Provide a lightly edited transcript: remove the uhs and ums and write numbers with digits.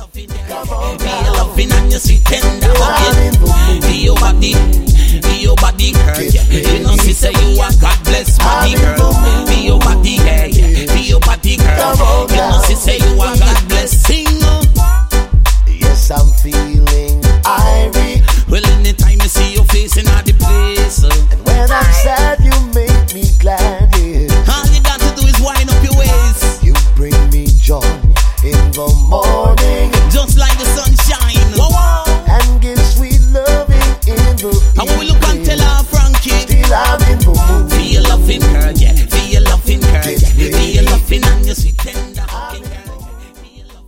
Me loving and you sweet tender hugging. Be your body, girl. You know, she say you a God bless body, girl. Be your body,